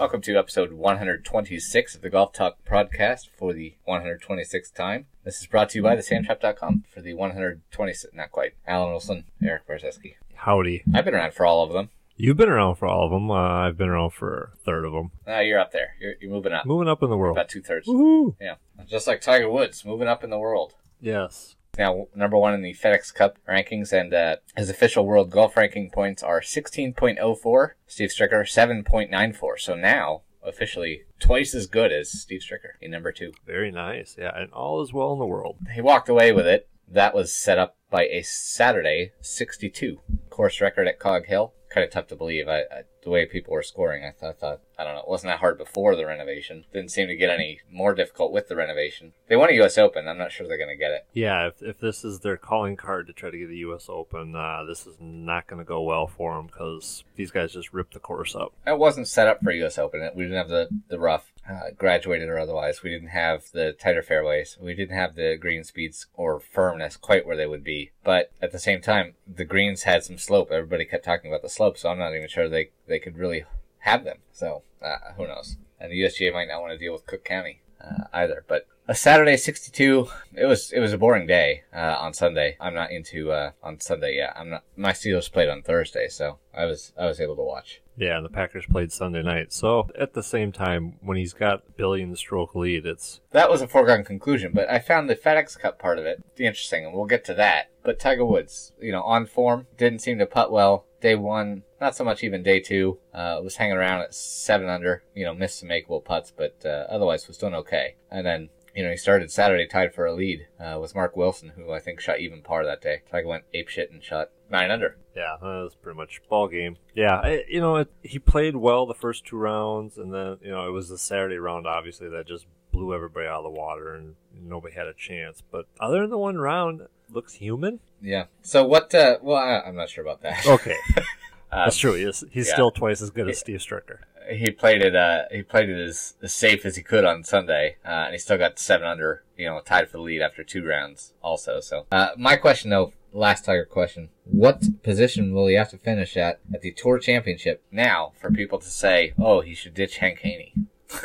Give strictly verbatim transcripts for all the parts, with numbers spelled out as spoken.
Welcome to episode one hundred twenty-six of the Golf Talk podcast for the one hundred twenty-sixth time. This is brought to you by the sand trap dot com for the one hundred twenty-sixth, not quite. Alan Wilson, Eric Barzeski. Howdy. I've been around for all of them. You've been around for all of them. Uh, I've been around for a third of them. Ah, you're up there. You're, you're moving up. Moving up in the world. About two-thirds. Woohoo! Yeah. Just like Tiger Woods, moving up in the world. Yes. Now, number one in the FedEx Cup rankings, and uh, his official world golf ranking points are sixteen point oh four. Steve Stricker, seven point nine four. So now, officially, twice as good as Steve Stricker in number two. Very nice. Yeah, and all is well in the world. He walked away with it. That was set up by a Saturday sixty-two course record at Cog Hill. Kind of tough to believe. I, I, the way people were scoring, I thought, thought, I don't know, it wasn't that hard before the renovation. Didn't seem to get any more difficult with the renovation. They won a U S Open. I'm not sure they're going to get it. Yeah, if if this is their calling card to try to get the U S Open, uh, this is not going to go well for them because these guys just ripped the course up. It wasn't set up for a U S Open. We didn't have the, the rough, uh, graduated or otherwise. We didn't have the tighter fairways. We didn't have the green speeds or firmness quite where they would be. But at the same time, the greens had some slope. Everybody kept talking about the slope, so I'm not even sure they, they could really have them. So, uh, who knows? And the U S G A might not want to deal with Cook County uh, either. But a Saturday sixty-two, it was it was a boring day uh, on Sunday. I'm not into uh, on Sunday. Yeah, I'm not. My Steelers played on Thursday, so I was I was able to watch. Yeah, and the Packers played Sunday night. So at the same time, when he's got a billion stroke lead, it's that was a foregone conclusion. But I found the FedEx Cup part of it interesting, and we'll get to that. But Tiger Woods, you know, on form, didn't seem to putt well. Day one, not so much even day two. Uh, was hanging around at seven under. You know, missed some makeable putts, but uh, otherwise was doing okay. And then, you know, he started Saturday tied for a lead uh, with Mark Wilson, who I think shot even par that day. Tiger went apeshit and shot nine under. Yeah, that was pretty much ball game. Yeah, I, you know, it, he played well the first two rounds, and then, you know, it was the Saturday round, obviously, that just blew everybody out of the water, and nobody had a chance. But other than the one round, looks human. Yeah. So what, uh, well, I, I'm not sure about that. Okay. um, That's true. He's, he's yeah. still twice as good as Steve Stricker. He played it, uh, he played it as, as safe as he could on Sunday, uh, and he still got seven under, you know, tied for the lead after two rounds also. So, uh, my question though, last Tiger question, what position will he have to finish at at the Tour Championship now for people to say, oh, he should ditch Hank Haney?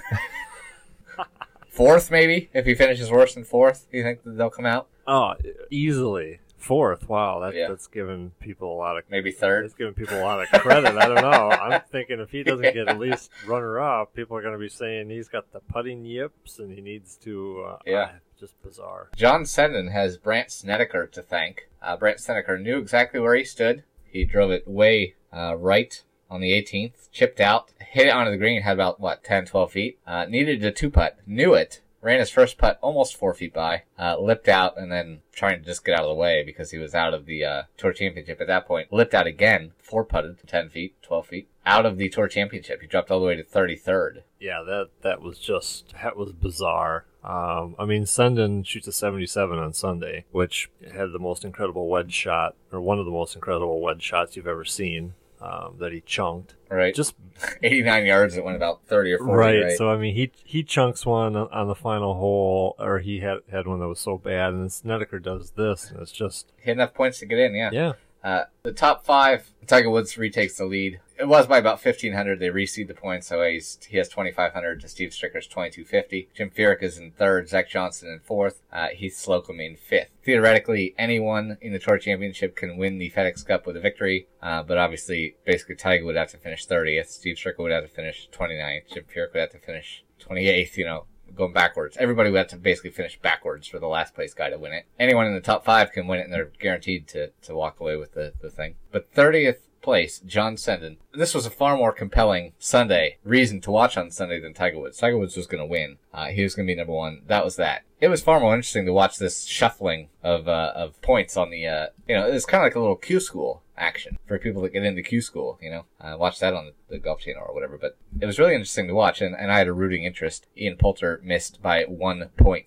Fourth, maybe? If he finishes worse than fourth, do you think that they'll come out? Oh, easily. Fourth. Wow, that, yeah. that's giving people a lot of... Maybe third? That's giving people a lot of credit. I don't know. I'm thinking if he doesn't yeah. get at least runner-up, people are going to be saying he's got the putting yips and he needs to... Uh, yeah. Uh, just bizarre. John Senden has Brandt Snedeker to thank. Uh, Brandt Snedeker knew exactly where he stood. He drove it way uh, right on the eighteenth, chipped out, hit it onto the green, had about, what, ten, twelve feet. Uh, needed a two-putt, knew it, ran his first putt almost four feet by, uh, lipped out, and then trying to just get out of the way because he was out of the uh, Tour Championship at that point. Lipped out again, four-putted, ten feet, twelve feet, out of the Tour Championship. He dropped all the way to thirty-third. Yeah, that that was just, that was bizarre. Um, I mean, Senden shoots a seventy-seven on Sunday, which had the most incredible wedge shot, or one of the most incredible wedge shots you've ever seen. Um, that he chunked. Right. Just eighty-nine yards, it went about thirty or forty. Right. right. So, I mean, he he chunks one on the final hole, or he had, had one that was so bad, and then Snedeker does this, and it's just... He had enough points to get in, yeah. Yeah. Uh, the top five, Tiger Woods retakes the lead. It was by about fifteen hundred. They reseed the points, so he's, he has twenty-five hundred to Steve Stricker's twenty-two fifty. Jim Furyk is in third, Zach Johnson in fourth, uh, Heath Slocum in fifth. Theoretically, anyone in the Tour Championship can win the FedEx Cup with a victory, uh, but obviously, basically, Tiger would have to finish thirtieth, Steve Stricker would have to finish twenty-ninth, Jim Furyk would have to finish twenty-eighth, you know, going backwards. Everybody would have to basically finish backwards for the last place guy to win it. Anyone in the top five can win it, and they're guaranteed to, to walk away with the, the thing. But thirtieth place, John Senden. This was a far more compelling Sunday reason to watch on Sunday than Tiger Woods. Tiger Woods was going to win. Uh, he was going to be number one. That was that. It was far more interesting to watch this shuffling of uh, of points on the, uh, you know, it's kind of like a little Q school action for people that get into Q school, you know. Uh, watch that on the, the Golf Channel or whatever. But it was really interesting to watch, and, and I had a rooting interest. Ian Poulter missed by one point.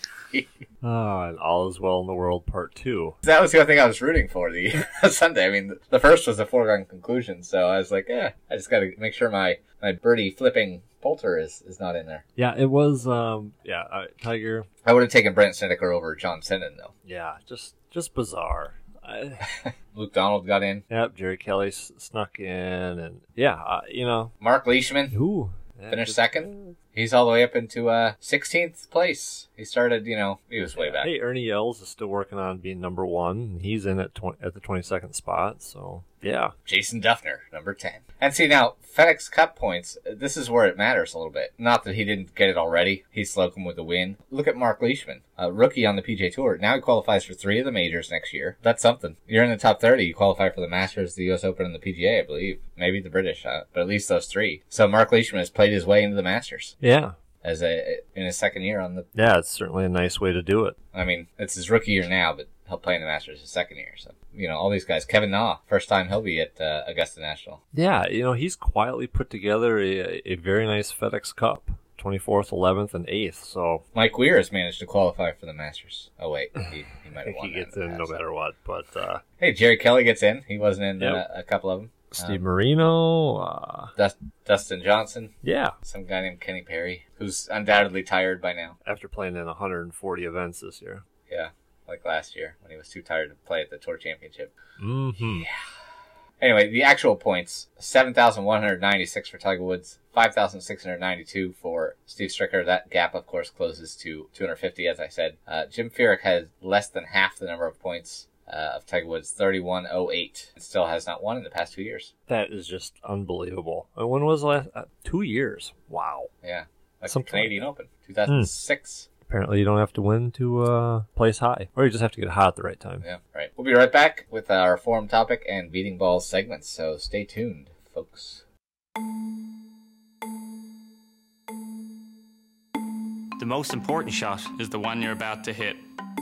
Oh, and all is well in the world part two. That was the other thing I was rooting for the Sunday. I mean, the first was a foregone conclusion, so I was like, yeah, I just got to make sure my, my birdie flipping Poulter is, is not in there. Yeah, it was, um, yeah, uh, Tiger. I would have taken Brandt Snedeker over John Senden, though. Yeah, just just bizarre. I... Luke Donald got in. Yep, Jerry Kelly s- snuck in, and yeah, uh, you know. Mark Leishman. Ooh. Yeah, Finished just- second. He's all the way up into uh, sixteenth place. He started, you know, he was way back. Hey, Ernie Els is still working on being number one. And he's in at twenty, at the twenty-second spot. So yeah, Jason Duffner, number ten. And see, now, FedEx Cup points, this is where it matters a little bit. Not that he didn't get it already. He's Slocum with the win. Look at Mark Leishman, a rookie on the P G A Tour. Now he qualifies for three of the majors next year. That's something. You're in the top thirty. You qualify for the Masters, the U S Open, and the P G A, I believe. Maybe the British, uh, but at least those three. So Mark Leishman has played his way into the Masters yeah, as a in his second year on the... yeah. It's certainly a nice way to do it. I mean, it's his rookie year now, but he'll play in the Masters his second year. So, you know, all these guys. Kevin Na, first time he'll be at uh, Augusta National. Yeah, you know, he's quietly put together a, a very nice FedEx Cup, twenty-fourth, eleventh, and eighth. So Mike Weir has managed to qualify for the Masters. Oh, wait. He, he might I have think won he that gets in the in no past. matter what. But uh, Hey, Jerry Kelly gets in. He wasn't in Yep. uh, a couple of them. Steve Um, Marino, uh, Dust, Dustin Johnson. yeah, Some guy named Kenny Perry, who's undoubtedly tired by now. after playing in one hundred forty events this year. Yeah, like last year when he was too tired to play at the Tour Championship. Mm-hmm. Anyway, the actual points, seven thousand one hundred ninety-six for Tiger Woods, five thousand six hundred ninety-two for Steve Stricker. That gap, of course, closes to two hundred fifty, as I said. Uh, Jim Furyk has less than half the number of points uh, of Tiger Woods, thirty-one oh eight, and still has not won in the past two years. That is just unbelievable. And when was the last? Uh, two years. Wow. Yeah, like Something the Canadian Open, two thousand six. Apparently, you don't have to win to uh, place high, or you just have to get hot at the right time. Yeah, right. We'll be right back with our forum topic and beating balls segments, so stay tuned, folks. The most important shot is the one you're about to hit.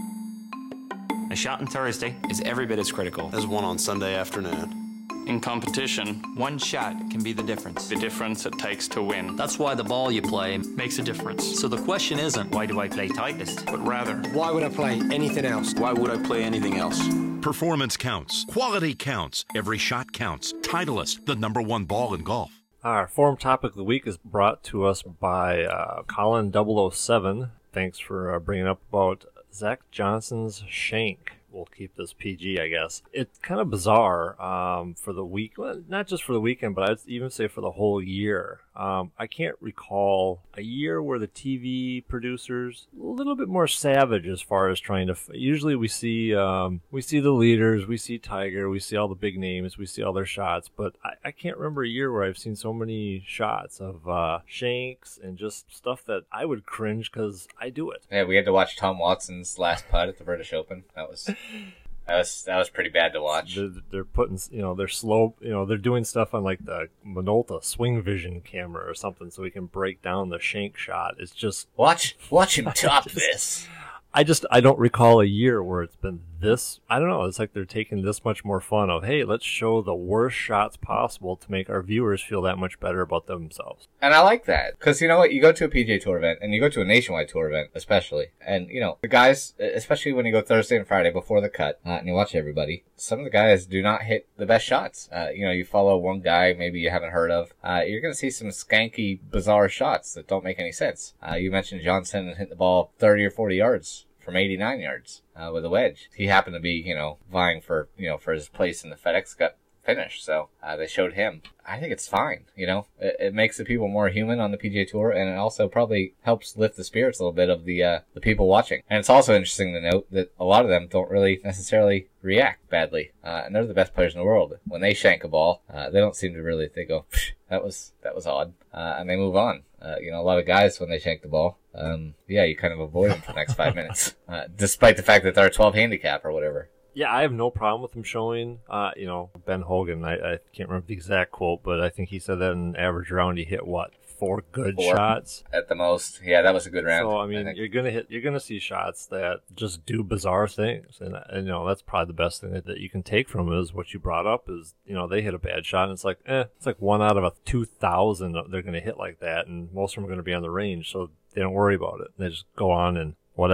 A shot on Thursday is every bit as critical as one on Sunday afternoon. in competition, One shot can be the difference. the difference it takes to win That's why the ball you play. makes a difference. So the question isn't, Why do I play tightest? But rather, Why would I play anything else? Why would I play anything else? Performance counts. Quality counts. Every shot counts. Titleist, the number one ball in golf. Our forum topic of the week is brought to us by uh, Colin double oh seven. Thanks for uh, bringing up about Zach Johnson's shank. We'll keep this P G, I guess. It's kind of bizarre um, for the week, well, not just for the weekend, but I'd even say for the whole year. Um, I can't recall a year where the T V producers a little bit more savage as far as trying to. F- Usually, we see um, we see the leaders, we see Tiger, we see all the big names, we see all their shots, but I, I can't remember a year where I've seen so many shots of uh, shanks and just stuff that I would cringe because I do it. Yeah, we had to watch Tom Watson's last putt at the British Open. That was that was that was pretty bad to watch. They're, they're putting, you know, they're slow, you know, they're doing stuff on like the Minolta Swing Vision camera or something so we can break down the shank shot. It's just, Watch watch him top this. I just, I don't recall a year where it's been this, I don't know, it's like they're taking this much more fun of, hey, let's show the worst shots possible to make our viewers feel that much better about themselves. And I like that. Because you know what? You go to a P G A Tour event, and you go to a nationwide tour event, especially. And, you know, the guys, especially when you go Thursday and Friday before the cut, uh, and you watch everybody, some of the guys do not hit the best shots. Uh, you know, you follow one guy maybe you haven't heard of. Uh, you're going to see some skanky, bizarre shots that don't make any sense. Uh, you mentioned Johnson hitting the ball thirty or forty yards from eighty-nine yards uh, with a wedge. He happened to be, you know, vying for, you know, for his place in the FedEx Cup finish. So uh, they showed him. I think it's fine. You know, it, it makes the people more human on the P G A Tour, and it also probably helps lift the spirits a little bit of the uh, the people watching. And it's also interesting to note that a lot of them don't really necessarily react badly, uh, and they're the best players in the world. When they shank a ball, uh, they don't seem to really. They go, that was that was odd, uh, and they move on. Uh, you know, a lot of guys when they shank the ball, um, yeah, you kind of avoid them for the next five minutes, uh, despite the fact that they're a twelve handicap or whatever. Yeah, I have no problem with him showing, uh, you know, Ben Hogan, I, I can't remember the exact quote, but I think he said that in an average round he hit, what, four good Four. shots? At the most, yeah, that was a good round. So, I mean, think. you're going to hit, you're going to see shots that just do bizarre things. And, and, you know, that's probably the best thing that, that you can take from it is what you brought up is, you know, they hit a bad shot and it's like, eh, it's like one out of a two thousand they're going to hit like that. And most of them are going to be on the range. So they don't worry about it. They just go on and whatever.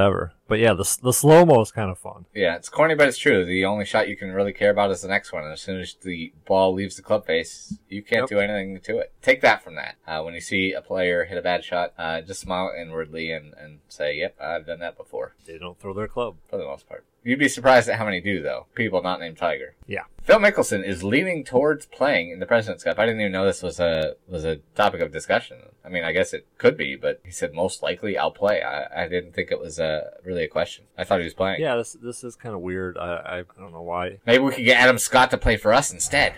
But yeah, the the slow mo is kind of fun. Yeah, it's corny, but it's true. The only shot you can really care about is the next one. And as soon as the ball leaves the club face, you can't Yep. do anything to it. Take that from that. Uh, when you see a player hit a bad shot, uh, just smile inwardly and, and say, yep, I've done that before, They don't throw their club. for the most part. You'd be surprised at how many do, though. People not named Tiger. Yeah. Phil Mickelson is leaning towards playing in the President's Cup. I didn't even know this was a was a topic of discussion. I mean, I guess it could be, but he said most likely I'll play. I, I didn't think it was a, really a question. I thought he was playing. Yeah, this this is kind of weird. I, I I don't know why. Maybe we could get Adam Scott to play for us instead.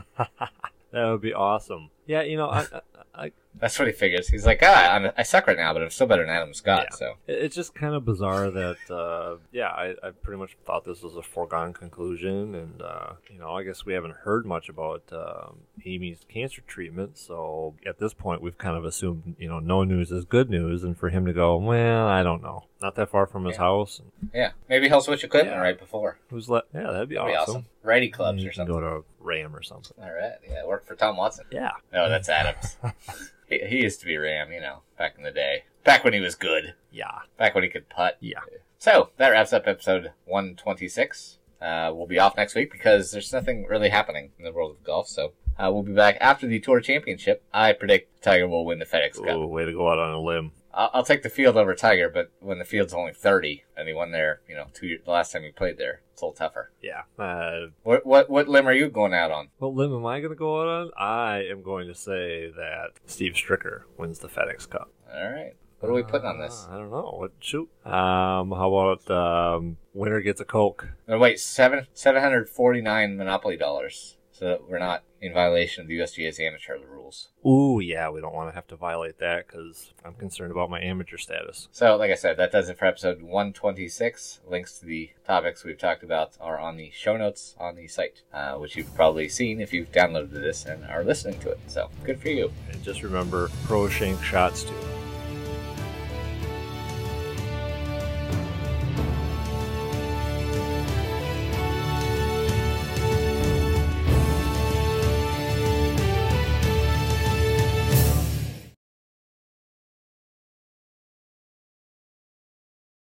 That would be awesome. Yeah, you know, I, I, I That's what he figures. He's like, ah, I'm, I suck right now, but I'm still better than Adam Scott. Yeah. So it- it's just kind of bizarre that, uh, yeah, I, I pretty much thought this was a foregone conclusion, and uh, you know, I guess we haven't heard much about um, Amy's cancer treatment. So at this point, we've kind of assumed, you know, no news is good news, and for him to go, well, I don't know, not that far from his Yeah. house. yeah, maybe he'll switch equipment Yeah. right before. Who's let? Yeah, that'd be That'd be awesome. awesome. Righty clubs You or can something. go to Ram or something. All right, yeah, work for Tom Watson. Yeah. No, that's Adams. he, he used to be Ram, you know, back in the day. Back when he was good. Yeah. Back when he could putt. Yeah. So, that wraps up episode one twenty-six. Uh, we'll be off next week because there's nothing really happening in the world of golf. So, uh, we'll be back after the Tour Championship. I predict Tiger will win the FedEx Cup. Ooh, way to go out on a limb. I'll, I'll take the field over Tiger, but when the field's only thirty and he won there, you know, two years, the last time he played there, it's a little tougher. Yeah. Uh, What what what limb are you going out on? what limb am I going to go out on? I am going to say that Steve Stricker wins the FedEx Cup. All right. What are we putting on this? Uh, I don't know. What shoot? Um, how about um, winner gets a Coke? No, wait, seven seven hundred forty nine Monopoly dollars, so that we're not in violation of the U S G A's amateur rules. Ooh, yeah, we don't want to have to violate that because I'm concerned about my amateur status. So, like I said, that does it for episode one twenty-six. Links to the topics we've talked about are on the show notes on the site, uh, which you've probably seen if you've downloaded this and are listening to it. So, good for you. And just remember, pro shank shots too.